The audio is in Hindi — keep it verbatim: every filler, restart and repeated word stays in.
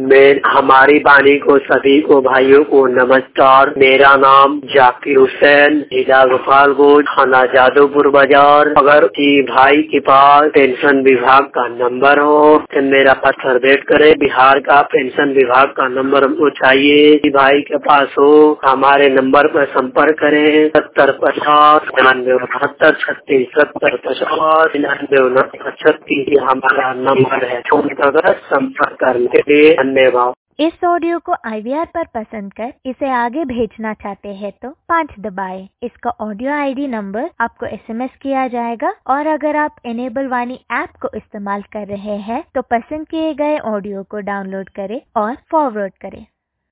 मैं हमारी वाणी को सभी को भाइयों को नमस्कार। मेरा नाम जाकिर हुसैन, जिला गोपालगंज, थाना जादवपुर बाजार। अगर कि भाई के पास पेंशन विभाग का नंबर हो तो मेरा पत्र भेंट करे। बिहार का पेंशन विभाग का नंबर हमको चाहिए। कि भाई के पास हो हमारे नंबर पर संपर्क करें। सत्तर पचास निन्यानवे बहत्तर छत्तीस सत्तर पचास निन्यानवे उनहत्तर छत्तीस हमारा नंबर है। अगर संपर्क करने के लिए धन्यवाद। इस ऑडियो को आई वी आर पर पसंद कर इसे आगे भेजना चाहते हैं तो पाँच दबाएं। इसका ऑडियो आई डी नंबर आपको एस एम एस किया जाएगा और अगर आप इनेबल वाणी ऐप को इस्तेमाल कर रहे हैं तो पसंद किए गए ऑडियो को डाउनलोड करें और फॉरवर्ड करें।